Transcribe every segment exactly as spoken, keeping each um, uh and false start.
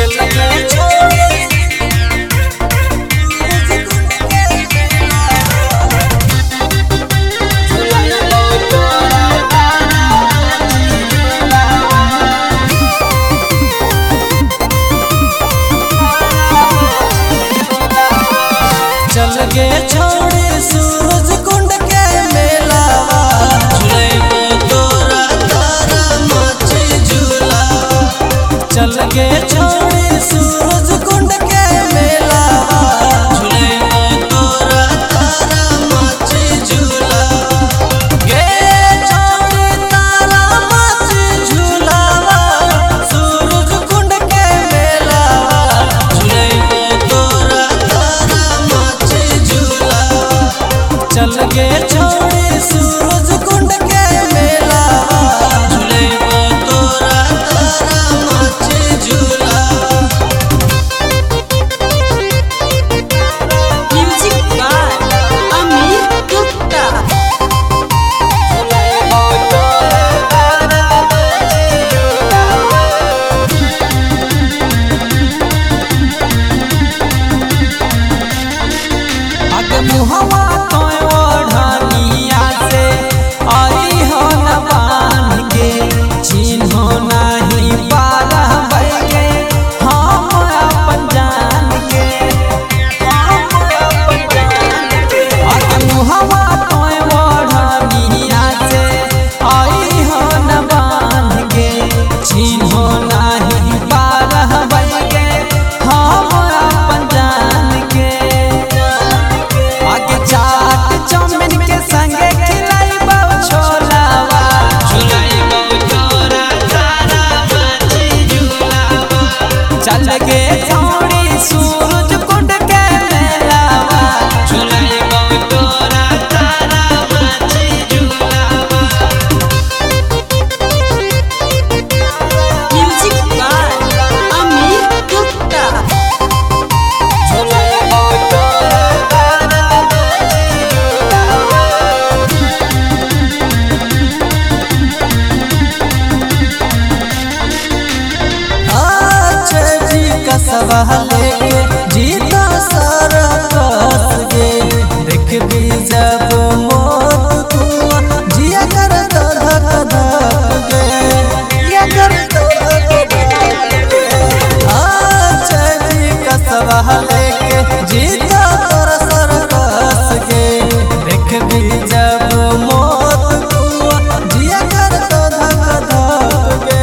चल गे छोड़ी सूरज कुंड के मेला झूलेबो तोरा तारा मची झूला। चल गे छोड़ी सूरज कुंड के मेला झूलेबो तोरा तारा मची झूला। गे छोड़ी तारा मची झूला सूरज कुंड के मेला झूलेबो तोरा तारा मची झूला। चल गे छोड़ी सूरज कुंड के मेला झूलेबो तोरा तारा मची झूला। Music by Amit Gupta. झूलेबो तोरा तारा मची झूला। आगे मुहवा तोय ओढ़निया से आई हो न बांध के चिन्हो नहीं पाला बैगे हम अपन जान के हम अपन जान के। आगे मुहवा तोय ओढ़निया से आई हो न बांध के चिन्हो नहीं पाला बैगे हम अपन जान के। आगे चाट चौमिन के संगे खिलाइबो छोलावा झुलाइबो तोरा तारा मची झूलावा। चल गे छोड़ी सूरज कुंड के मेलावा झुलाइबो तोरा तारा मची झूलावा। Music by Amit Gupta. झुलाइबो तोरा तारा मची झूलावा। अच्छा जी का सवाल लेके जीता सारा कस गे देख भी जब मौत कुआं जिया कर तो धक धक गे जिया कर तो धक धक गे। अच्छा जी का सवाल लेके जीता तोरा सारा कस गे देख भी जब मौत कुआं जिया कर तो धक धक गे।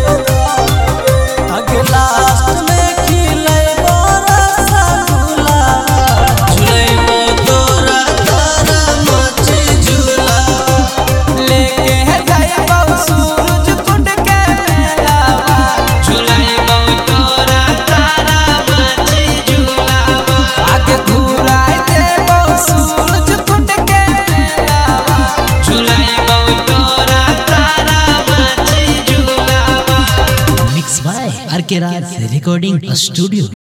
आगे लास्ट में खिलाइबो रसगुल्ला झूलेबो तोरा तारा मची झूला। लेके जाइबो सूरज कुंड के मेलावा झूलेबो तोरा तारा मची झूलावा। आगे घुराई देबो सूरज कुंड के मेलावा झूलेबो तोरा तारा मची झूलावा। मिक्स बाय आर के राज रिकॉर्डिंग स्टूडियो।